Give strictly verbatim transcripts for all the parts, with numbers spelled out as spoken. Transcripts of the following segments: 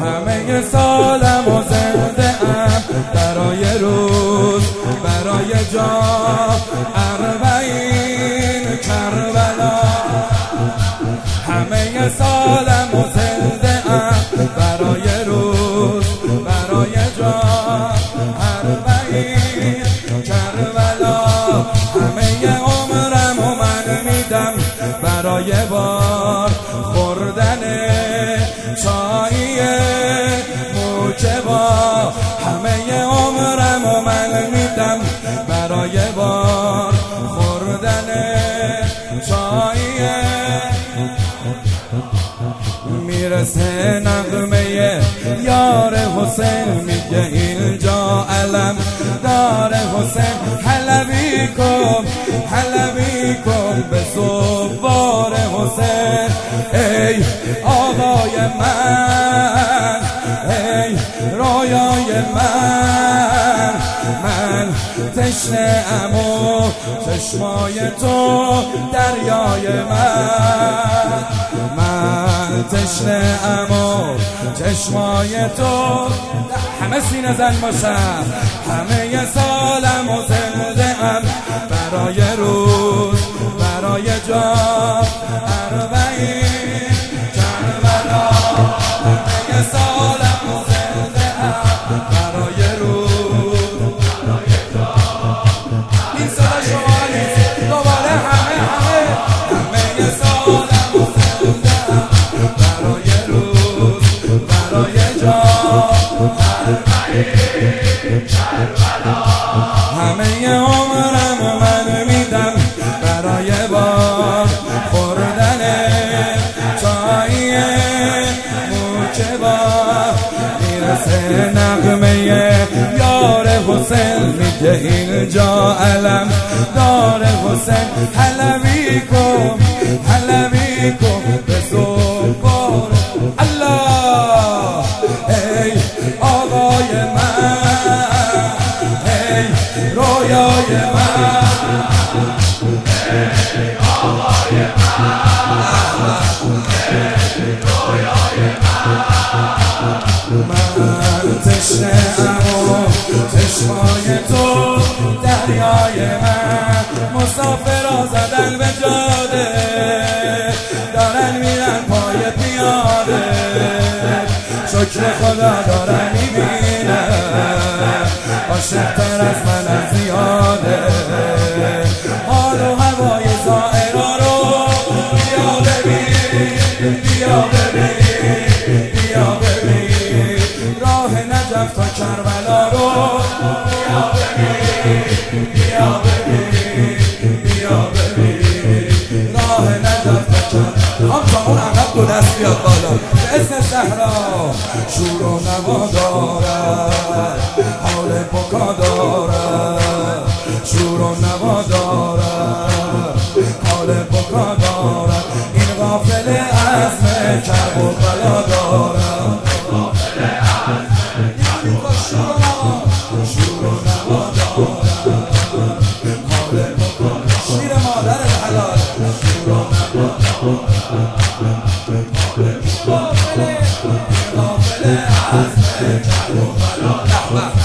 همه سالم و زنده ام برای روز برای جا اربعین کربلا. همه سالم و زنده ام برای روز برای جا اربعین کربلا. همه عمرم و من میدم برای بار خوردن چای موکبا. همه عمرم و من میدم برای بار خوردن چای. میرسه نغمه یار حسین میگه اینجا علم دار حسین. حلبی کن حلبی کن به زوار حسین. ای آقای من ای رویای من، من تشنه ام و چشمای تو دریای من. من تشنه ام و چشمای تو. همه سینه زن باشم. همه سالم و زنده ام برای روز برای جا اربعین کربلا. همه سالم و زنده ام برای روز برای جا. این صدا شما نیست دوباره همه همه همه سالم و زنده ام برای روز برای جا اربعین کربلا. همه عمرم و من میدم برای بار خوردن چای موکبا. میرسه نغمه یار حسین میگه اینجا علم دار حسین. حلبی کن حلبی کن به زوار الله. ای آقای من ای رویای من، ای آقای من ای رویای من. من تشنه ام و چشمای تو دریای من. مسافرها زدن به جاده دارن میرن پای پیاده. شکر خدا دارن میبینن عاشق‌تر از من زیاده. حال و هوای زائرا رو بیا ببین بیا ببین بیا ببین. راه نجف تا کربلا رو بیا ببین بیا ببین بیا ببین. راه نجف تا کربلا. هم تا اون عقب دو دست بیاد بالا. به اسم صحرا شور و نوا دارد، حال بکا دارد. شور و نوا دارد، حال بکا دارد. این غافل عزم کرب و بلا دارد. غافل عزم کرب و بلا دارد. شور و نوا دارد، حال بکا دارد. شیر مادر حلال. شور و نوا دارد. غافل عزم کرب و بلا دارد.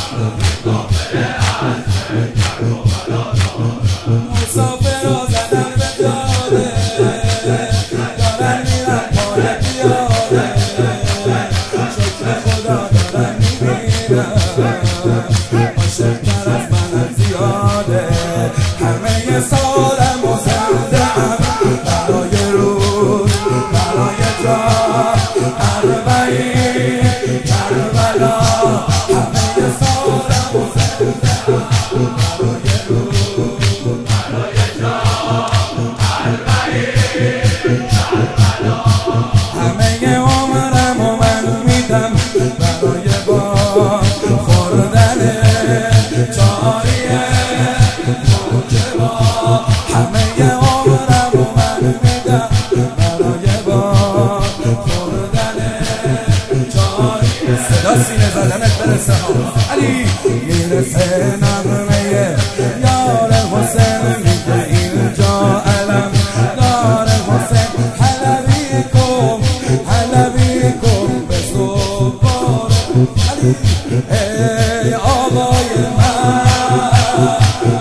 مسافرها زدن به جاده دارن میرن پای پیاده. شکر خدا دارن میبینن عاشق‌تر از من زیاده. همه سالم و زنده ام برای روز برای جا اربعین کربلا. همه سالم و زنده ام برای روز برای جا اربعین کربلا. همه عمرم و من میدم برای بار خوردن چای موکبا. همه عمرم و من میدم برای بار خوردن چای. صدا سینه زدنت برسه ها علی. میرسه نغمه یار حسین میگه اینجا علم دار حسین. حلبی کن حلبی کن به صبح ای آقای من